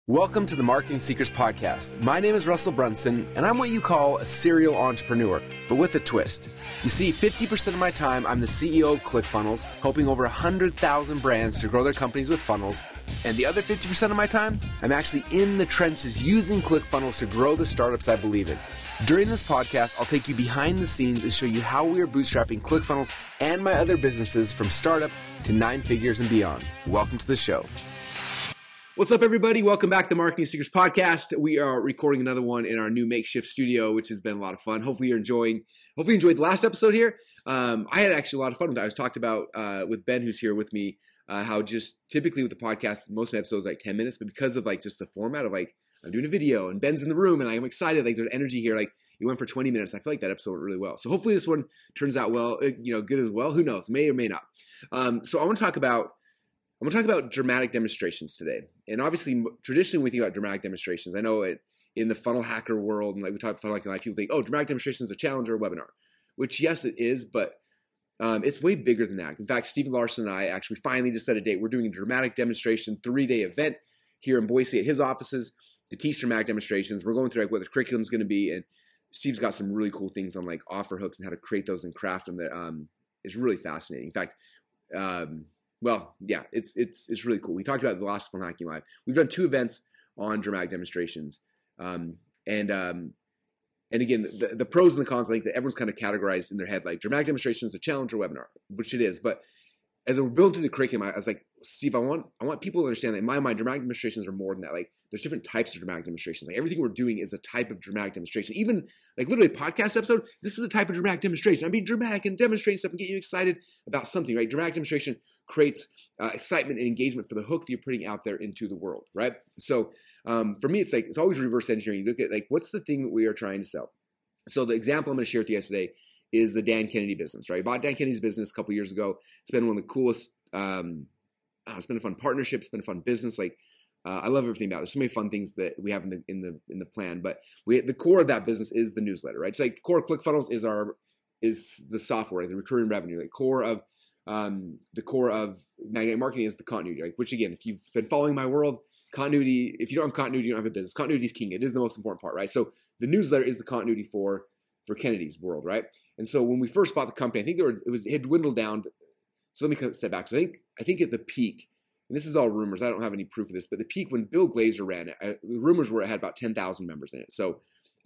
Welcome to the Marketing Secrets Podcast. My name is Russell Brunson, and I'm what you call a serial entrepreneur, but with a twist. You see, 50% of my time, I'm the CEO of ClickFunnels, helping over 100,000 brands to grow their companies with funnels. And the other 50% of my time, I'm actually in the trenches using ClickFunnels to grow the startups I believe in. During this podcast, I'll take you behind the scenes and show you how we are bootstrapping ClickFunnels and my other businesses from startup to 9 figures and beyond. Welcome to the show. What's up, everybody? Welcome back to the Marketing Secrets Podcast. We are recording another one in our new makeshift studio, which has been a lot of fun. Hopefully you enjoyed the last episode here. I had actually a lot of fun with that. I was talked about with Ben, who's here with me, how just typically with the podcast, most of my episodes are like 10 minutes, but because of like just the format of like, I'm doing a video and Ben's in the room and I'm excited, like there's energy here, like it went for 20 minutes. I feel like that episode went really well. So hopefully this one turns out well, good as well. Who knows? May or may not. So I want to talk about dramatic demonstrations today. And obviously, traditionally, when we think about dramatic demonstrations, I know in the funnel hacker world, and like we talk about funnel hacking, like people think, oh, dramatic demonstration is a challenge or a webinar, which yes, it is, but it's way bigger than that. In fact, Stephen Larson and I actually finally just set a date. We're doing a dramatic demonstration 3-day event here in Boise at his offices to teach dramatic demonstrations. We're going through like what the curriculum is going to be, and Steve's got some really cool things on like offer hooks and how to create those and craft them that is really fascinating. In fact, well, yeah, it's really cool. We talked about the last Funnel Hacking Live. We've done 2 events on dramatic demonstrations, and again, the pros and the cons. I think that everyone's kind of categorized in their head like dramatic demonstration is a challenge or webinar, which it is. But as we're building through the curriculum, I was like, Steve, I want people to understand that in my mind, dramatic demonstrations are more than that. Like, there's different types of dramatic demonstrations. Like, everything we're doing is a type of dramatic demonstration. Even like literally a podcast episode, this is a type of dramatic demonstration. I'm being dramatic and demonstrating stuff and getting you excited about something, right? Dramatic demonstration creates excitement and engagement for the hook that you're putting out there into the world, right? So for me, it's always reverse engineering. You look at like, what's the thing that we are trying to sell? So the example I'm going to share with you guys today is the Dan Kennedy business, right? I bought Dan Kennedy's business a couple years ago. It's been one of the coolest. It's been a fun partnership. It's been a fun business. Like I love everything about it. There's so many fun things that we have in the plan. But the core of that business is the newsletter, right? It's like core of ClickFunnels is the software, the recurring revenue. The core of magnetic marketing is the continuity, right? Which again, if you've been following my world, continuity. If you don't have continuity, you don't have a business. Continuity is king. It is the most important part, right? So the newsletter is the continuity for Kennedy's world, right? And so when we first bought the company, I think it had dwindled down. So let me kind of step back. So I think at the peak, and this is all rumors. I don't have any proof of this, but the peak when Bill Glazer ran it, the rumors were it had about 10,000 members in it. So,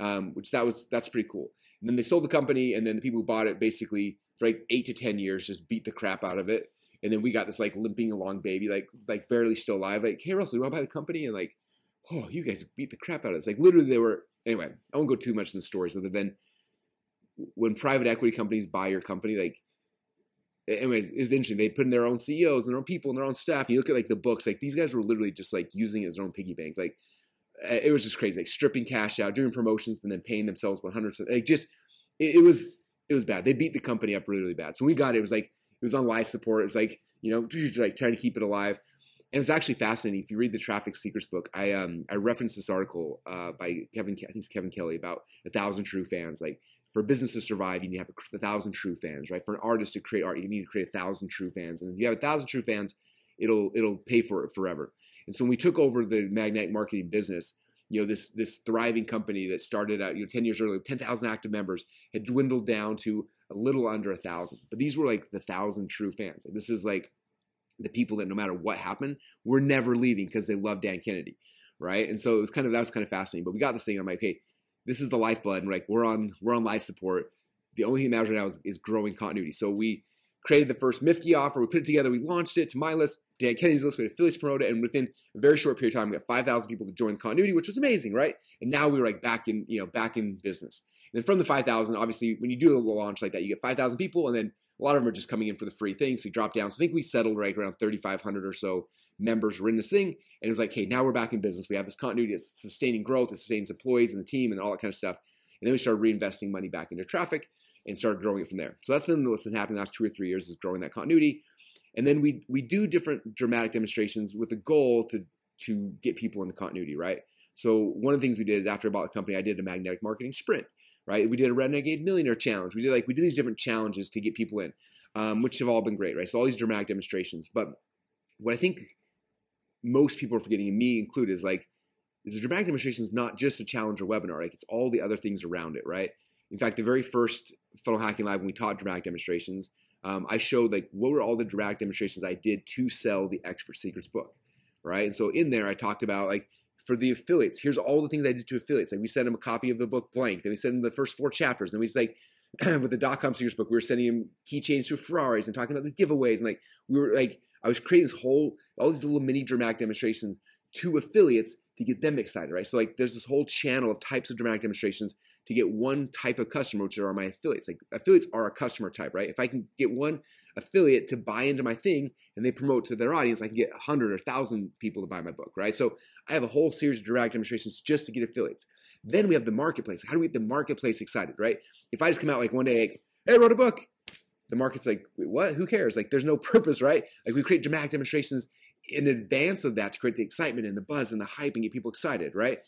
that's pretty cool. And then they sold the company, and then the people who bought it basically for like 8 to 10 years just beat the crap out of it. And then we got this like limping along baby, like barely still alive. Like, hey Russell, you want to buy the company? And like, oh, you guys beat the crap out of it. It's like literally they were. Anyway, I won't go too much in the stories other than when private equity companies buy your company, like, anyways, it's interesting. They put in their own CEOs and their own people and their own staff. You look at like the books, like these guys were literally just like using it as their own piggy bank. Like it was just crazy, like stripping cash out, doing promotions, and then paying themselves 100%. Like just, it was bad. They beat the company up really, really bad. So when we got it, it was on life support. It was like, like trying to keep it alive. And it's actually fascinating. If you read the Traffic Secrets book, I referenced this article by Kevin Kelly about 1,000 true fans. Like for a business to survive, you need to have 1,000 true fans, right? For an artist to create art, you need to create 1,000 true fans. And if you have 1,000 true fans, it'll pay for it forever. And so when we took over the magnetic marketing business, this thriving company that started out 10 years earlier, 10,000 active members, had dwindled down to a little under 1,000. But these were like the 1,000 true fans. Like this is like the people that no matter what happened, were never leaving because they love Dan Kennedy, right? And so that was kind of fascinating. But we got this thing, and I'm like, hey, this is the lifeblood, and we're on life support. The only thing that matters right now is growing continuity. So we created the first Mifke offer. We put it together. We launched it to my list, Dan Kennedy's list. We had affiliates promote it, and within a very short period of time, we got 5,000 people to join continuity, which was amazing, right? And now we were like back in business. And then from the 5,000, obviously, when you do a launch like that, you get 5,000 people, and then a lot of them are just coming in for the free thing, so you drop down. So I think we settled right around 3,500 or so members were in this thing, and it was like, hey, now we're back in business. We have this continuity. It's sustaining growth. It sustains employees and the team and all that kind of stuff. And then we started reinvesting money back into traffic and started growing it from there. So that's been what's been happening the last 2 or 3 years, is growing that continuity. And then we do different dramatic demonstrations with the goal to get people into continuity, right? So one of the things we did is after I bought the company, I did a magnetic marketing sprint, right? We did a Renegade Millionaire Challenge. We did these different challenges to get people in, which have all been great, right? So all these dramatic demonstrations. But what I think most people are forgetting, and me included, is like is the dramatic demonstration is not just a Challenger webinar. Like, it's all the other things around it, right? In fact, the very first Funnel Hacking Live, when we taught dramatic demonstrations, I showed like what were all the dramatic demonstrations I did to sell the Expert Secrets book, right? And so in there, I talked about like for the affiliates, here's all the things I did to affiliates. Like we sent them a copy of the book blank. Then we sent them the first 4 chapters. Then we like with the .com Secrets book, we were sending them keychains to Ferraris and talking about the giveaways. And like we were like, I was creating this all these little mini dramatic demonstrations to affiliates to get them excited, right? So like there's this whole channel of types of dramatic demonstrations to get one type of customer, which are my affiliates. Like affiliates are a customer type, right? If I can get one affiliate to buy into my thing and they promote to their audience, I can get 100 or 1,000 people to buy my book, right? So I have a whole series of dramatic demonstrations just to get affiliates. Then we have the marketplace. How do we get the marketplace excited, right? If I just come out like one day, like, hey, I wrote a book. The market's like, wait, what? Who cares? Like there's no purpose, right? Like we create dramatic demonstrations in advance of that to create the excitement and the buzz and the hype and get people excited, right?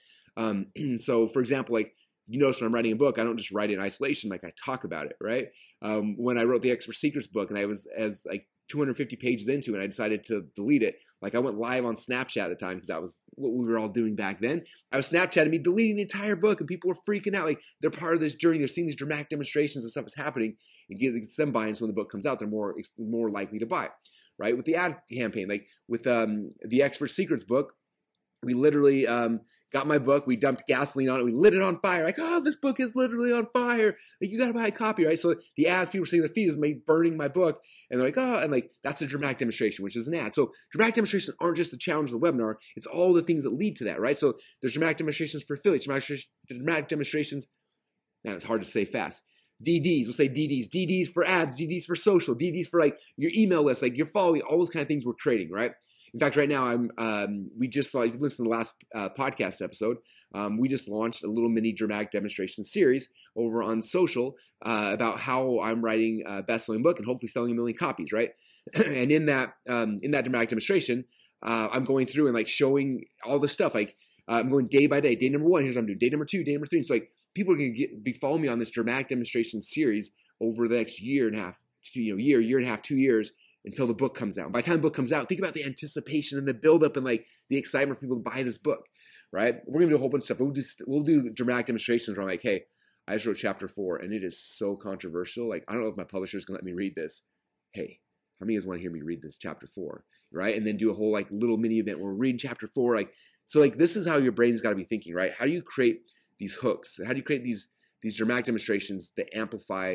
So for example, like you notice when I'm writing a book, I don't just write it in isolation, like I talk about it, right? When I wrote the Expert Secrets book and I was as like 250 pages into it and I decided to delete it, like I went live on Snapchat at the time because that was what we were all doing back then. I was Snapchatting me deleting the entire book and people were freaking out. Like they're part of this journey. They're seeing these dramatic demonstrations and stuff is happening and gets them buying. So when the book comes out, they're more likely to buy, right? With the ad campaign, like with the Expert Secrets book, we literally got my book, we dumped gasoline on it, we lit it on fire. Like, oh, this book is literally on fire. Like, you got to buy a copy, right? So the ads people were seeing the feed is me burning my book. And they're like, oh, and like, that's a dramatic demonstration, which is an ad. So dramatic demonstrations aren't just the challenge of the webinar. It's all the things that lead to that, right? So there's dramatic demonstrations for affiliates, dramatic demonstrations. Man, it's hard to say fast. DDs, we'll say DDs for ads, DDs for social, DDs for like your email list, like your following, all those kind of things we're creating, right? In fact, right now, we just saw, if you listen to the last podcast episode, we just launched a little mini dramatic demonstration series over on social about how I'm writing a best-selling book and hopefully selling 1 million copies, right? And in that dramatic demonstration, I'm going through and like showing all the stuff. Like I'm going day by day. Day number 1, here's what I'm doing. Day number 2, day number 3. So like people are going to be following me on this dramatic demonstration series over the next year and a half, year and a half, 2 years, until the book comes out. By the time the book comes out, think about the anticipation and the buildup and like the excitement for people to buy this book, right? We're gonna do a whole bunch of stuff. We'll do dramatic demonstrations where I'm like, hey, I just wrote chapter 4 and it is so controversial. Like, I don't know if my publisher is gonna let me read this. Hey, how many of you guys want to hear me read this chapter 4, right? And then do a whole like little mini event where we're reading chapter 4. Like, so like this is how your brain's got to be thinking, right? How do you create these hooks? How do you create these dramatic demonstrations that amplify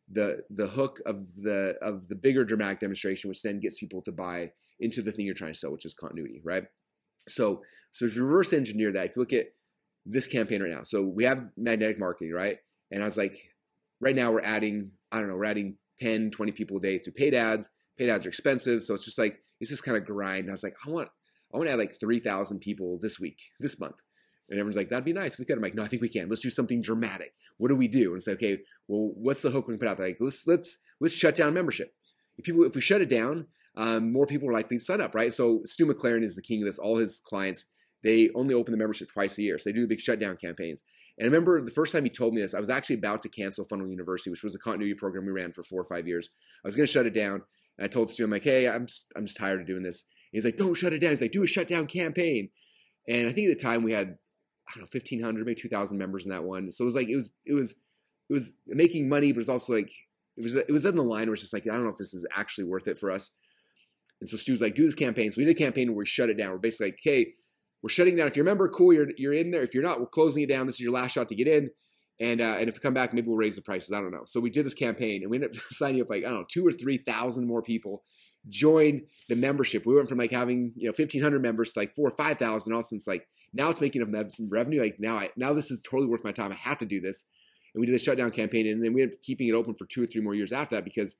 the hook of the bigger dramatic demonstration, which then gets people to buy into the thing you're trying to sell, which is continuity, right? So if you reverse engineer that, if you look at this campaign right now, so we have magnetic marketing, right? And I was like, right now we're adding 10, 20 people a day through paid ads. Paid ads are expensive, so it's just like it's just kind of grind. And I was like, I want to add like 3,000 people this month. And everyone's like, that'd be nice if we could. I'm like, no, I think we can. Let's do something dramatic. What do we do? And say, okay, well, what's the hook we can put out there? Like, let's shut down membership. If we shut it down, more people are likely to sign up, right? So Stu McLaren is the king of this. All his clients, they only open the membership twice a year. So they do the big shutdown campaigns. And I remember the first time he told me this, I was actually about to cancel Funnel University, which was a continuity program we ran for 4 or 5 years. I was going to shut it down. And I told Stu, I'm like, hey, I'm just tired of doing this. And he's like, don't shut it down. He's like, do a shutdown campaign. And I think at the time we had, I don't know, 1,500, maybe 2,000 members in that one. So it was like, it was making money, but it was also like, it was in the line where it's just like, I don't know if this is actually worth it for us. And so Stu's like, do this campaign. So we did a campaign where we shut it down. We're basically like, hey, we're shutting down. If you're a member, cool, you're in there. If you're not, we're closing it down. This is your last shot to get in. And if you come back, maybe we'll raise the prices. I don't know. So we did this campaign and we ended up signing up like, I don't know, 2,000 or 3,000 more people join the membership. We went from like having, 1,500 members to like 4,000 or 5,000. All of a sudden it's like, now it's making enough revenue. Like now this is totally worth my time. I have to do this. And we did a shutdown campaign, and then we ended up keeping it open for 2 or 3 more years after that because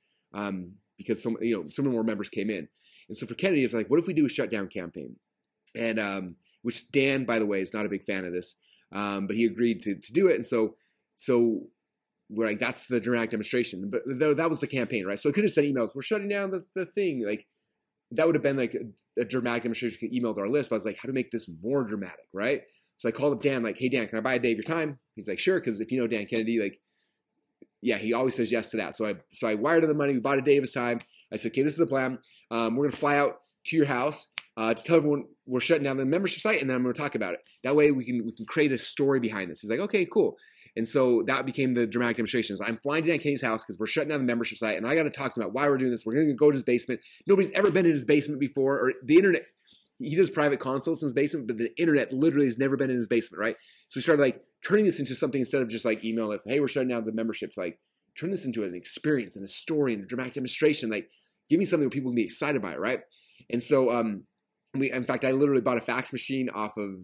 so many more members came in. And so for Kennedy, it's like, what if we do a shutdown campaign? And which Dan, by the way, is not a big fan of this, but he agreed to do it. And so we're like, that's the dramatic demonstration. But that was the campaign, right? So I could have sent emails. We're shutting down the thing. Like that would have been like a dramatic demonstration emailed our list. But I was like, how to make this more dramatic, right? So I called up Dan, like, hey, Dan, can I buy a day of your time? He's like, sure, because if you know Dan Kennedy, like, yeah, he always says yes to that. So I wired him the money. We bought a day of his time. I said, okay, this is the plan. We're going to fly out to your house. to tell everyone we're shutting down the membership site, and then I'm going to talk about it. That way we can create a story behind this. He's like, okay, cool. And so that became the dramatic demonstrations. I'm flying to Dan Kennedy's house because we're shutting down the membership site, and I got to talk to him about why we're doing this. We're going to go to his basement. Nobody's ever been in his basement before, or the internet. He does private consults in his basement, but the internet literally has never been in his basement, right? So we started like turning this into something instead of just like email us, hey, we're shutting down the memberships. Like turn this into an experience and a story and a dramatic demonstration. Like give me something where people can be excited by it, right? And so in fact, I literally bought a fax machine off of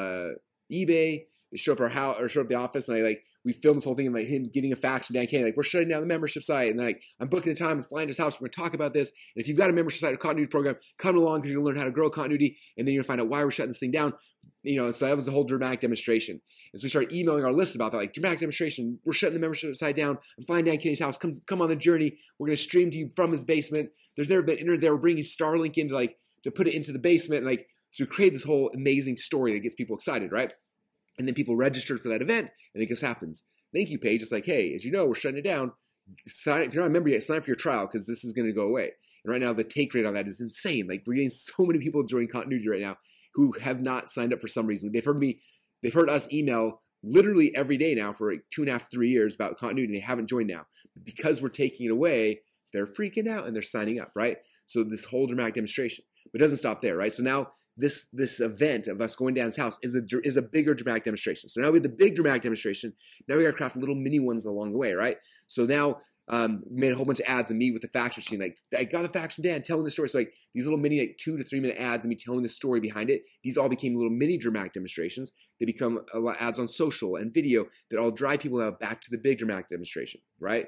eBay. They show up our house or show up the office, and we filmed this whole thing and like him getting a fax from Dan Kennedy, like we're shutting down the membership site, and like I'm booking a time and flying to his house. We're going to talk about this. And if you've got a membership site or continuity program, come along because you're going to learn how to grow continuity, and then you're going to find out why we're shutting this thing down. So that was the whole dramatic demonstration. And so we started emailing our list about that, like dramatic demonstration. We're shutting the membership site down. I'm flying Dan Kennedy's house. Come on the journey. We're going to stream to you from his basement. There's never been internet there. We're bringing Starlink in to put it into the basement, and so we create this whole amazing story that gets people excited, right? And then people registered for that event, and it just happens. Thank you page. It's like, hey, as you know, we're shutting it down. If you're not a member yet, sign up for your trial because this is going to go away. And right now, the take rate on that is insane. Like we're getting so many people joining continuity right now who have not signed up for some reason. They've heard us email literally every day now for like 2.5, 3 years about continuity. They haven't joined now. But because we're taking it away, they're freaking out and they're signing up, right? So this whole dramatic demonstration. But it doesn't stop there, right? So now this event of us going down his house is a bigger dramatic demonstration. So now we have the big dramatic demonstration. Now we got to craft little mini ones along the way, right? So now we made a whole bunch of ads and me with the fax machine. Like I got a fax from Dan telling the story. So like these little mini 2 to 3 minute ads and me telling the story behind it. These all became little mini dramatic demonstrations. They become ads on social and video that all drive people out back to the big dramatic demonstration, right?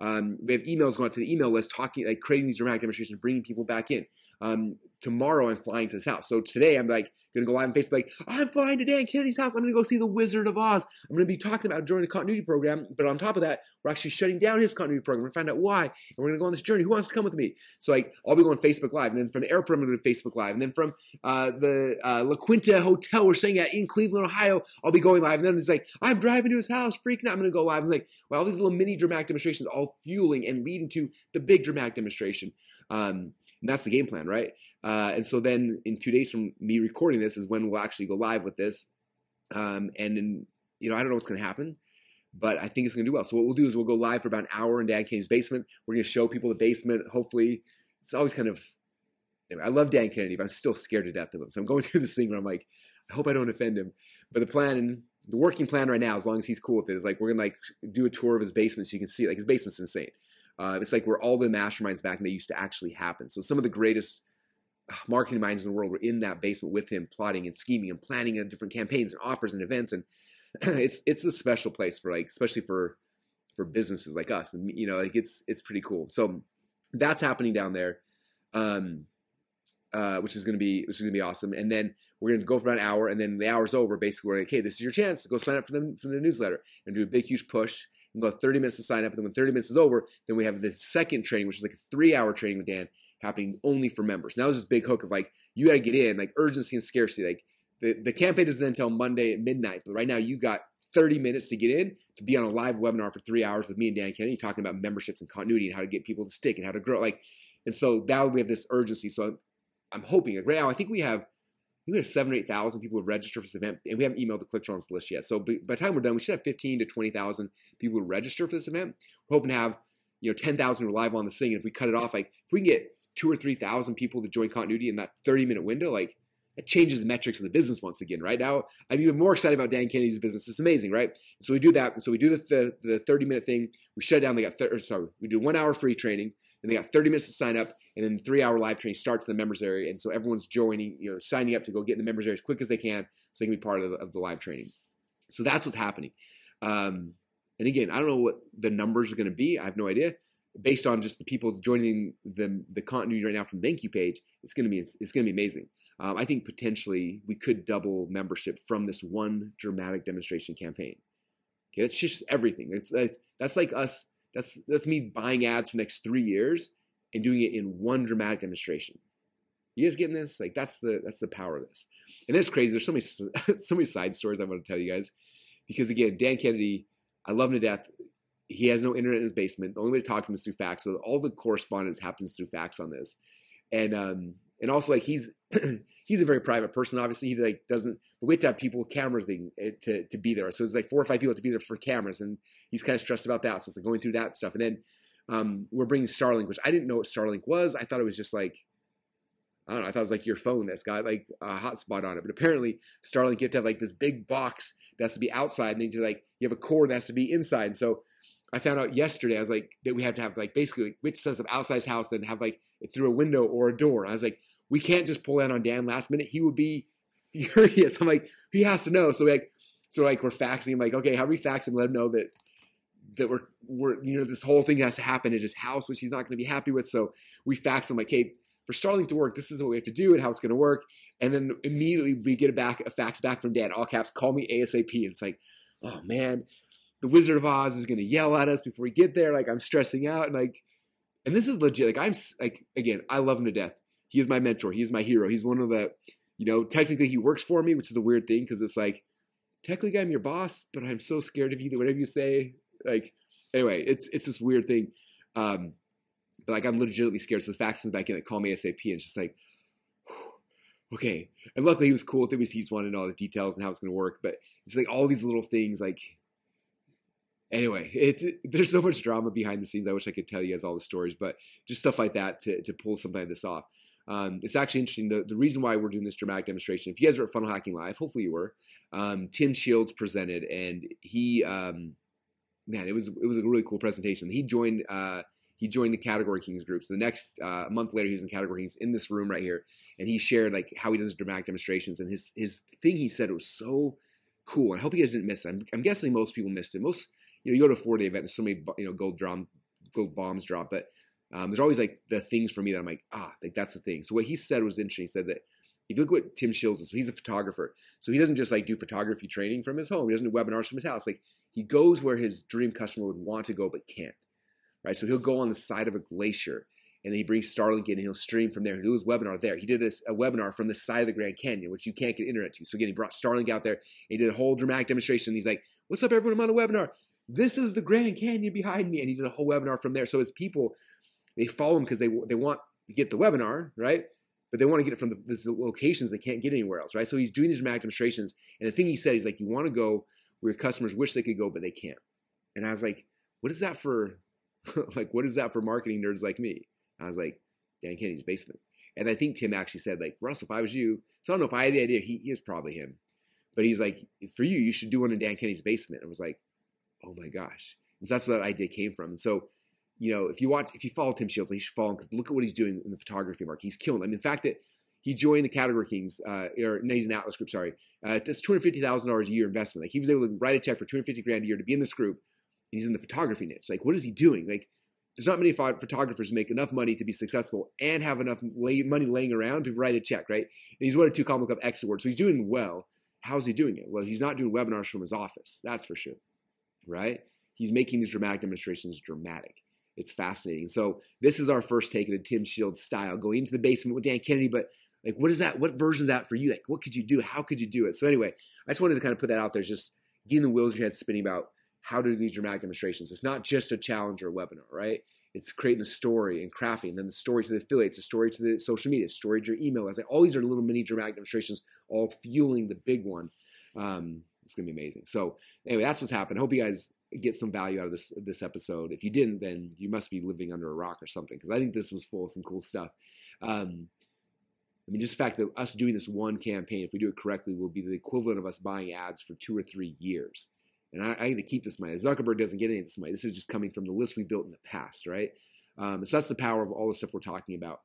We have emails going out to the email list creating these dramatic demonstrations, bringing people back in. Tomorrow I'm flying to his house. So today I'm going to go live on Facebook I'm flying to Dan Kennedy's house. I'm going to go see the Wizard of Oz. I'm going to be talking about joining a continuity program. But on top of that, we're actually shutting down his continuity program. We're going to find out why. And we're going to go on this journey. Who wants to come with me? So I'll be going Facebook Live. And then from the airport, I'm going to do Facebook Live. And then from the La Quinta Hotel we're staying at in Cleveland, Ohio, I'll be going live. And then it's I'm driving to his house, freaking out. I'm going to go live. It's all these little mini dramatic demonstrations all fueling and leading to the big dramatic demonstration. And that's the game plan, right? And so then in 2 days from me recording this is when we'll actually go live with this. And then, I don't know what's going to happen, but I think it's going to do well. So what we'll do is we'll go live for about an hour in Dan Kennedy's basement. We're going to show people the basement. Hopefully, it's always kind of, I love Dan Kennedy, but I'm still scared to death of him. So I'm going through this thing where I'm like, I hope I don't offend him. But the working plan right now, as long as he's cool with it, is we're going to do a tour of his basement so you can see his basement's insane. It's where all the masterminds back in the day used to actually happen. So some of the greatest marketing minds in the world were in that basement with him, plotting and scheming and planning different campaigns and offers and events. And it's a special place for especially for businesses like us. And it's pretty cool. So that's happening down there, which is going to be awesome. And then we're going to go for about an hour, and then the hour's over. Basically, we're hey, this is your chance to go sign up for the newsletter and do a big huge push. And go 30 minutes to sign up, and then when 30 minutes is over, then we have the second training, which is a 3-hour training with Dan, happening only for members. Now there's this big hook of you got to get in, urgency and scarcity. The campaign doesn't end until Monday at midnight, but right now you got 30 minutes to get in to be on a live webinar for 3 hours with me and Dan Kennedy talking about memberships and continuity and how to get people to stick and how to grow. And so now we have this urgency. So I'm hoping right now I think we have 7,000 or 8,000 people who register for this event, and we haven't emailed the ClickTrons list yet. So by the time we're done, we should have 15 to 20,000 people who register for this event. We're hoping to have 10,000 who are live on this thing. And if we cut it off, if we can get 2,000 or 3,000 people to join continuity in that 30-minute window, it changes the metrics of the business once again. Right now, I'm even more excited about Dan Kennedy's business. It's amazing, right? And so we do that. And so we do the 30-minute thing. We shut down. We do 1 hour free training, and they got 30 minutes to sign up, and then 3-hour live training starts in the members area. And so everyone's joining, signing up to go get in the members area as quick as they can, so they can be part of the live training. So that's what's happening. And again, I don't know what the numbers are going to be. I have no idea. Based on just the people joining the continuity right now from the thank you page, it's going to be amazing. I think potentially we could double membership from this one dramatic demonstration campaign. Okay, that's just everything. That's like us. That's me buying ads for the next 3 years and doing it in one dramatic demonstration. You guys getting this? That's the power of this. And that's crazy. There's so many side stories I want to tell you guys, because again, Dan Kennedy, I love him to death. He has no internet in his basement. The only way to talk to him is through fax. So all the correspondence happens through fax on this. And And also, like, he's he's a very private person. Obviously, he like doesn't. But we have to have people with cameras to be there. So it's like 4 or 5 people to be there for cameras, and he's kind of stressed about that. So it's like going through that stuff. And then we're bringing Starlink, which I didn't know what Starlink was. I thought it was just like, I don't know. I thought it was like your phone that's got like a hotspot on it. But apparently, Starlink, you have to have like this big box that has to be outside, and then you have a cord that has to be inside. And so I found out yesterday, I was like, that we have to have like basically like, which sense of outside his house, then have like it through a window or a door. And I was like, we can't just pull that on Dan last minute. He would be furious. I'm like, he has to know. So we're faxing him like, okay, how do we fax him? Let him know that we're this whole thing has to happen at his house, which he's not going to be happy with. So we fax him like, hey, for Starlink to work, this is what we have to do and how it's going to work. And then immediately we get a fax back from Dan, all caps, call me ASAP. And it's like, oh man, the Wizard of Oz is going to yell at us before we get there. Like, I'm stressing out. And this is legit. Like, I'm like, again, I love him to death. He is my mentor. He is my hero. He's one of the, technically he works for me, which is a weird thing because it's like, technically I'm your boss, but I'm so scared of you that whatever you say, like, anyway, it's this weird thing. But like, I'm legitimately scared. So the faxes back in, like, call me ASAP. And it's just like, okay. And luckily he was cool with it. He just wanted to know all the details and how it's going to work. But it's like all these little things, like, anyway, there's so much drama behind the scenes. I wish I could tell you guys all the stories, but just stuff like that to pull something like this off. It's actually interesting. The reason why we're doing this dramatic demonstration, if you guys are at Funnel Hacking Live, hopefully you were, Tim Shields presented, and he, man, it was a really cool presentation. He joined the Category Kings group. So the next month later, he was in Category Kings in this room right here, and he shared like how he does dramatic demonstrations, and his thing he said was so cool. And I hope you guys didn't miss it. I'm guessing most people missed it. Most, you go to a 4-day event, there's so many gold bombs drop, but there's always like the things for me that I'm like, like that's the thing. So what he said was interesting. He said that if you look at what Tim Shields is, so he's a photographer. So he doesn't just like do photography training from his home. He doesn't do webinars from his house. Like, he goes where his dream customer would want to go but can't, right? So he'll go on the side of a glacier, and then he brings Starlink in and he'll stream from there. He'll do his webinar there. He did a webinar from the side of the Grand Canyon, which you can't get internet to. So again, he brought Starlink out there, and he did a whole dramatic demonstration. He's like, what's up, everyone? I'm on a webinar. This is the Grand Canyon behind me. And he did a whole webinar from there. So his people, they follow him because they want to get the webinar, right? But they want to get it from the locations they can't get anywhere else, right? So he's doing these dramatic demonstrations. And the thing he said, he's like, you want to go where customers wish they could go, but they can't. And I was like, what is that for? Like, what is that for marketing nerds like me? I was like, Dan Kennedy's basement. And I think Tim actually said, like, Russell, if I was you, so I don't know if I had the idea, he is probably him. But he's like, for you should do one in Dan Kennedy's basement. I was like, oh my gosh. And so that's where that idea came from. And so, if you follow Tim Shields, you should follow him because look at what he's doing in the photography market. He's killing it. I mean, the fact that he joined the Category Kings, or no, he's an Atlas group, sorry. That's $250,000 a year investment. Like, he was able to write a check for $250,000 a year to be in this group, and he's in the photography niche. Like, what is he doing? Like, there's not many photographers who make enough money to be successful and have enough money laying around to write a check, right? And he's won a 2 Comic Club X Award, so he's doing well. How's he doing it? Well, he's not doing webinars from his office, that's for sure, right? He's making these dramatic demonstrations dramatic. It's fascinating. So this is our first take in a Tim Shields style, going into the basement with Dan Kennedy. But like, what is that? What version of that for you? Like, what could you do? How could you do it? So anyway, I just wanted to kind of put that out there, just getting the wheels in your head spinning about how to do these dramatic demonstrations. It's not just a challenge or a webinar, right? It's creating the story and crafting, and then the story to the affiliates, the story to the social media, story to your email. I think all these are little mini dramatic demonstrations, all fueling the big one. It's going to be amazing. So anyway, that's what's happened. I hope you guys get some value out of this episode. If you didn't, then you must be living under a rock or something, because I think this was full of some cool stuff. I mean, just the fact that us doing this one campaign, if we do it correctly, will be the equivalent of us buying ads for 2 or 3 years. And I need to keep this money. Zuckerberg doesn't get any of this money. This is just coming from the list we built in the past, right? So that's the power of all the stuff we're talking about.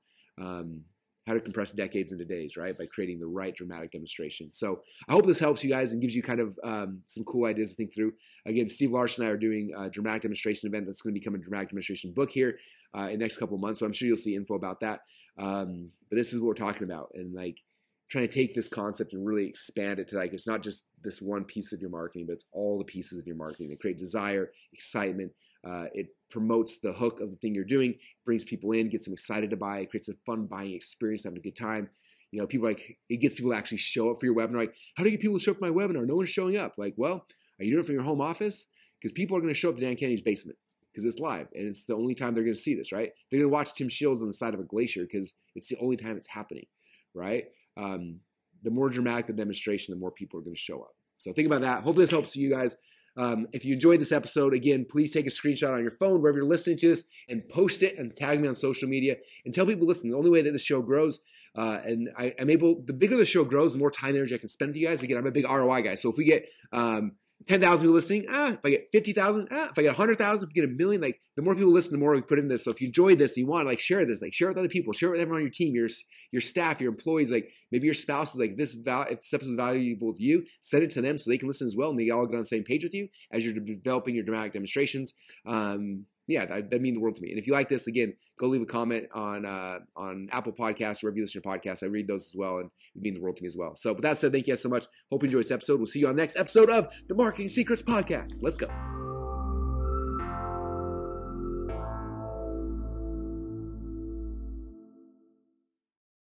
How to compress decades into days, right? By creating the right dramatic demonstration. So I hope this helps you guys and gives you kind of some cool ideas to think through. Again, Steve Larson and I are doing a dramatic demonstration event that's going to become a dramatic demonstration book here in the next couple of months. So I'm sure you'll see info about that. But this is what we're talking about. And like trying to take this concept and really expand it to like, it's not just this one piece of your marketing, but it's all the pieces of your marketing that create desire, excitement. It promotes the hook of the thing you're doing, brings people in, gets them excited to buy, it creates a fun buying experience, having a good time. People it gets people to actually show up for your webinar. Like, how do you get people to show up to my webinar? No one's showing up. Like, well, are you doing it from your home office? Because people are going to show up to Dan Kennedy's basement because it's live and it's the only time they're going to see this, right? They're going to watch Tim Shields on the side of a glacier because it's the only time it's happening, right? The more dramatic the demonstration, the more people are going to show up. So think about that. Hopefully this helps you guys. If you enjoyed this episode, again, please take a screenshot on your phone, wherever you're listening to this, and post it and tag me on social media and tell people, listen, the only way that the show grows, and I'm able, the bigger the show grows, the more time and energy I can spend with you guys. Again, I'm a big ROI guy. So if we get 10,000 people listening, if I get 50,000, if I get 100,000, if we get 1 million, like the more people listen, the more we put in this. So if you enjoyed this, and you want to like share this, like share it with other people, share it with everyone on your team, your staff, your employees, like maybe your spouse is like, if this episode is valuable to you, send it to them so they can listen as well. And they all get on the same page with you as you're developing your dramatic demonstrations. That means the world to me. And if you like this, again, go leave a comment on Apple Podcasts or wherever you listen to your podcasts. I read those as well, and it means the world to me as well. So with that said, thank you guys so much. Hope you enjoyed this episode. We'll see you on the next episode of the Marketing Secrets Podcast. Let's go.